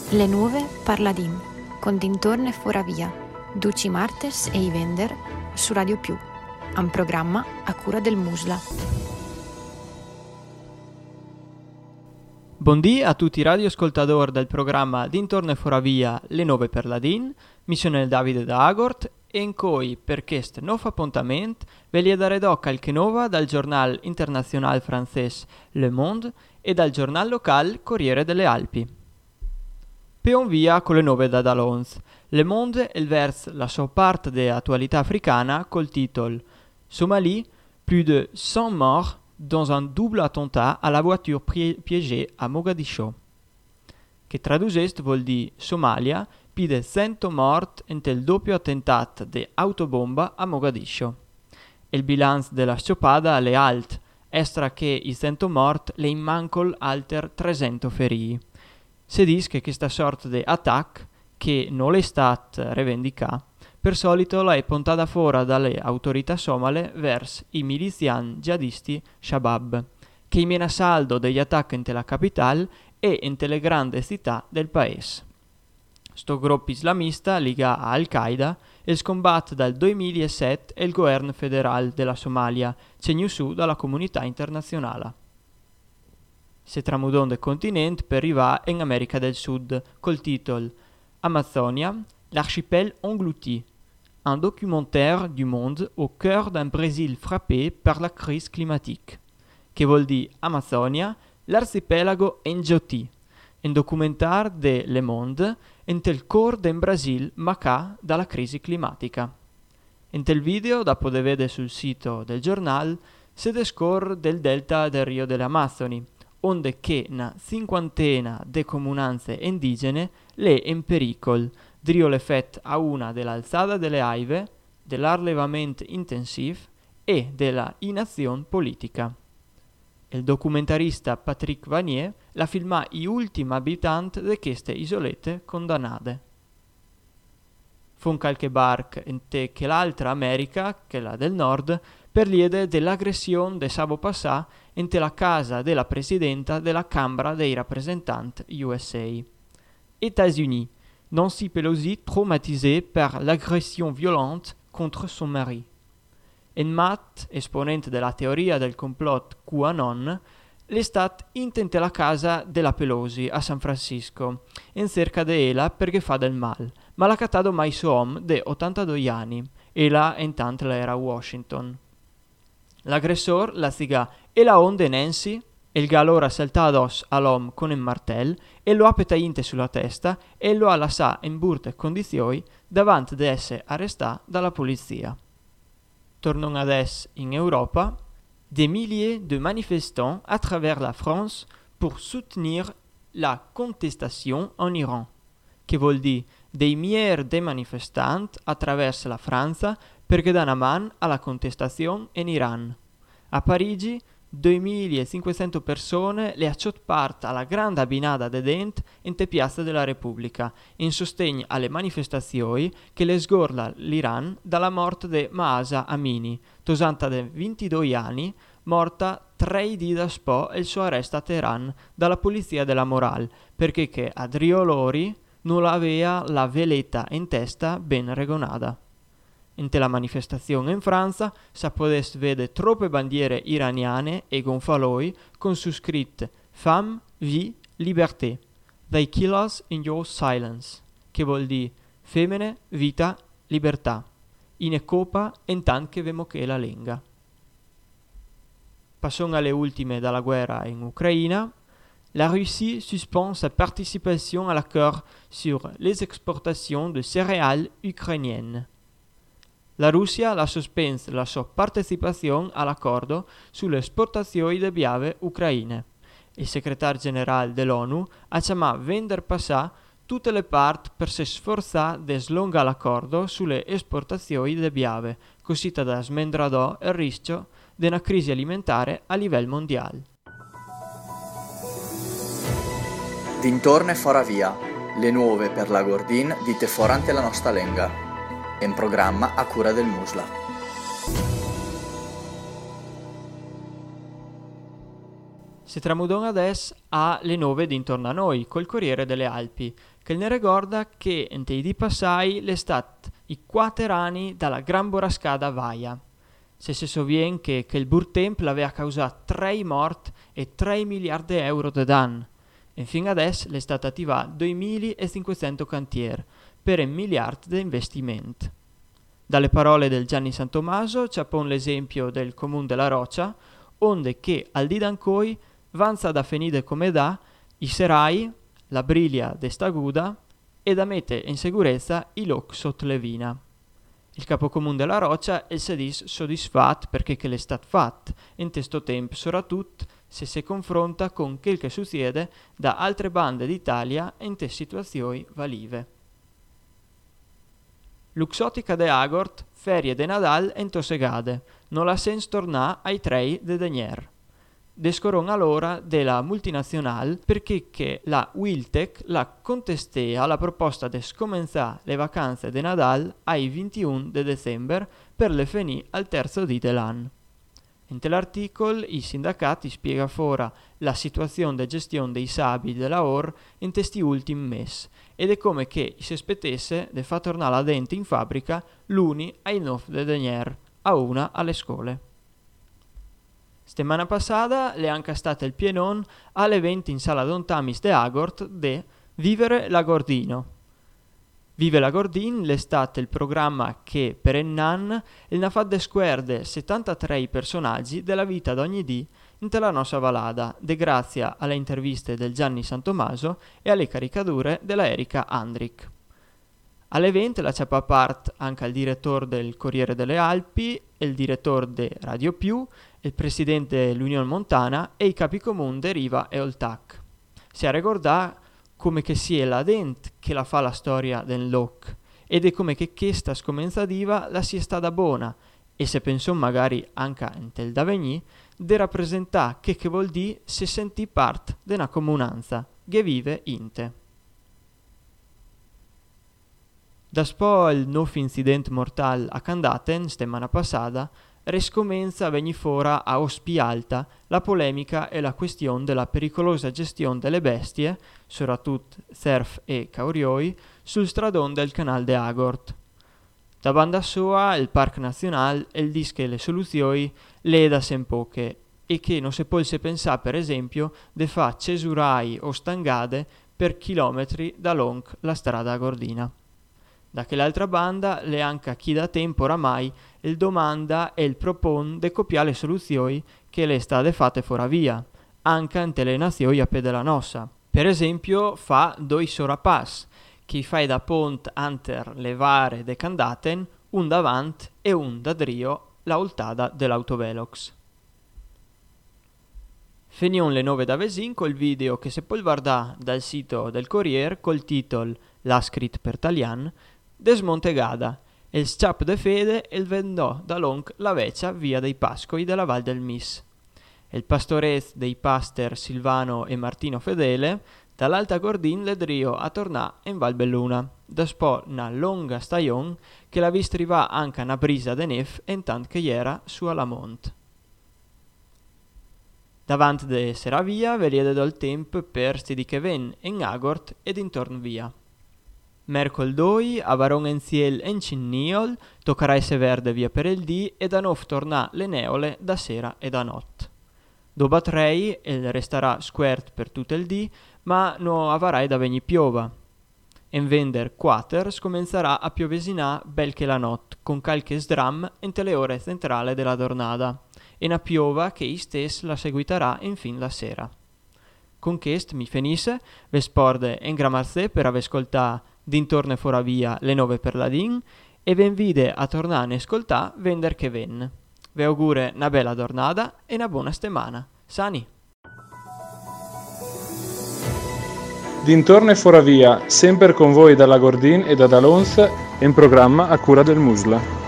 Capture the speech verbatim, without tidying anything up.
Le nuove Parladim, con Dintorne Foravia, Duci Martes e Ivender su Radio Più, un programma a cura del Musla. Buondì a tutti i radioascoltatori del programma Dintorne Foravia, Le nuove Parladim. Mi sono il Davide da Agort e in cui per questo nuovo appuntamento ve li darò qualche nova dal giornale internazionale francese Le Monde e dal giornale locale Corriere delle Alpi. Peon via con le nuove da Dalons. Le Monde il verse la sua parte di attualità africana col titolo Somalie, plus de cent morts dans un double attentat à la voiture piégée a Mogadiscio. Che traducest vuol dire Somalia, più di cento morti in il doppio attentato di autobomba a Mogadiscio. Il bilancio della scioppada è alto, extra che i cento morti le immancol alter trecento feriti. Si dice che questa sorta di attacco, che non è stata rivendicata, per solito la è puntata fuori dalle autorità somale verso i miliziani jihadisti Shabab, che mena saldo degli attacchi nella capitale e nelle grandi città del paese. Sto gruppo islamista lega a Al-Qaeda e scombatte dal duemilasette il governo federale della Somalia, segnato dalla comunità internazionale. Si tramudò del continente per arrivare in America del Sud col titolo Amazonia, l'archipel englouti, un documentaire du monde au cœur d'un Brésil frappé par la crise climatique, che vuol dire Amazonia, l'arcipelago ingiotti, un documentaire de Le Monde in tel cor del Brasil macà dalla crisi climatica. In tel video, da potete vedere sul sito del giornale, si descorre del delta del Rio delle Amazzoni, onde che una cinquantena di comunanze indigene le in pericolo, drio l'effetto a una dell'alzata delle aive, dell'allevamento intensivo e della inazione politica. Il documentarista Patrick Vanier la filma gli ultimi abitanti di queste isolette condannate. Fu un qualche barca in te che l'altra America, che la del nord, per liede dell'aggressione de sabo passà in te la casa della presidenta della Camera dei rappresentanti U S A. États-Unis, Nancy Pelosi traumatisée par l'agression violente contre son mari. In Matt, esponente della teoria del complotto QAnon, è stato intente la casa della Pelosi a San Francisco, in cerca di ella perché fa del mal, ma l'ha cattato mai suo uomo di ottantadue anni, e là intanto la era a Washington. L'aggressore la siga e la onde Nancy, il galora salta addosso all'uomo con il martello e lo ha petainte sulla testa e lo ha lasciato in brutte condizioni davanti ad essere arrestato dalla polizia. Tornons adesso in Europa, des milliers de manifestants à travers la France pour soutenir la contestation en Iran, che vuol dire dei migliaia di manifestanti attraverso la Francia perché danno man alla contestazione in Iran. A Parigi, duemilacinquecento persone le acciottano parte alla grande abbinata de dent in te piazza della Repubblica, in sostegno alle manifestazioni che le sgorla l'Iran dalla morte di Mahsa Amini, tosanta di ventidue anni, morta tre di dopo il suo arresto a Teheran dalla polizia della morale, perché che a Drio Lori non aveva la veletta in testa ben regonata. In la manifestazione in Francia si potesse vedere troppe bandiere iraniane e gonfaloi con su scritto Femme, Vie, Liberté, They kill us in your silence, che vuol dire femmine, vita, libertà, in copa intanto che vemo che la lenga. Passons alle ultime dalla guerra in Ucraina. La Russie suspend sa participation à l'accord sur les exportations de céréales ukrainiennes. La Russia ha sospeso la sua partecipazione all'accordo sulle esportazioni di biave ucraine. Il segretario generale dell'ONU ha chiamato a vendere passà tutte le parti per si sforzare di slungare l'accordo sulle esportazioni di biave, così da smendradò il rischio di una crisi alimentare a livello mondiale. Dintorne Foravia, le nuove per la Gordin dite forante la nostra lenga. In programma a cura del Musla. Si Se tramudon adesso a le nove d'intorno a noi, col Corriere delle Alpi, che ne ricorda che in tei di passai l'estat i quattro anni dalla gran borrascada Vaia. Se si sovien che, che il burtemp l'aveva causato tre morti e tre miliardi di euro di danni. E fin adesso l'estat attiva duemilacinquecento cantieri per un miliardo di investimenti. Dalle parole del Gianni Santomaso c'è poi l'esempio del Comune della Roccia, onde che al di d'ancoi vanza da finire come da i serai, la briglia de staguda e da mettere in sicurezza i loc sotto le vina. Il capocomune della Roccia è si dis soddisfatto perché che l'è stato fatto in questo tempo, soprattutto se si confronta con quel che succede da altre bande d'Italia in te situazioni valive. L'Uxotica de Agort, ferie de Nadal en Tossegade, non la sens tornà ai trei de Denier. Descoron allora della multinazionale perché che la Wiltec la contestea la proposta di scomenzare le vacanze de Nadal ai ventuno di dicembre per le finì al terzo di dell'anno. In l'articolo i sindacati spiega fora la situazione di gestione dei sabi della O R in questi ultimi mesi ed è come che si aspettesse di far tornare la dente in fabbrica l'uni ai nove de Denier, a una alle scuole. Settimana passata le anche state il pienon all'evento in sala Don Tamis de Agort de Vivere la Gordino. Vive la Gordin l'estate il programma che per un anno il na fatto squerde settantatré personaggi della vita d'ogni dì in la nostra valada, de grazie alle interviste del Gianni Santomaso e alle caricature della Erika Andrick. All'evento la c'è part anche il direttore del Corriere delle Alpi, il direttore de Radio Più, il presidente dell'Unione Montana e i capicomuni de Riva e Oltac. Si a ricordare come che sia la dent che la fa la storia del loc ed è come che questa scomenzativa la sia stata buona e se pensò magari anche in tel da venì de rappresentare che che vuol dire se sentì parte de una comunanza che vive in te. Da spo il nuovo incidente mortale a Candaten settimana passata riscomenza a venire fora a Ospi Alta la polemica e la questione della pericolosa gestione delle bestie, soprattutto cerf e caurioi, sul stradone del canale de Agort. Da banda sua il Parco Nazionale il dice che le soluzioni le da sen poche e che non si può pensare per esempio di fare cesurai o stangade per chilometri da long la strada gordina. Da che l'altra banda le anche a chi da tempo oramai il domanda e il propon de copiare le soluzioni che le state fatte fora via, anche ante le nazioni a pedela nossa. Per esempio fa due sorapass, che fai da pont anter le vare de Candaten, un davant e un da drio la oltada dell'autovelox. Finion le nove da Vesin col video che se può guardare dal sito del Corriere col titolo La scrit per Talian, Desmontegada, il sciap de fede e il vendò da long la vecchia via dei Pascoi della Val del Mis. Il pastorez dei paster Silvano e Martino Fedele, dall'Alta Gordin le drio a tornà in Val Belluna, da spo una longa stagione che la vistriva anche una brisa de nef en tant che era su alla mont. Davanti de Seravia veliede dal tempo per sti di che ven in Agort ed intorno via. Mercoldì a Varon Enziel en Cinniol toccherà esse verde via per il dì e da nov tornà le neole da sera e da notte. Dopo trei il resterà squert per tutto il dì, ma no avarai da vegni piova. En vender quater scomenzerà a piovesinà bel che la notte, con calche sdram ente le ore centrale della giornata, e una piova che i stes la seguiterà infin la sera. Con quest mi finisse, ve sporde en gramarzè per aver ascoltato dintorno e fora via le nove per ladin e ven vide a tornare a ascoltà vender che ven. Ve augure una bella giornata e una buona settimana. Sani! Dintorno e fora via, sempre con voi dalla Gordin e da Dalons, in programma a cura del Musla.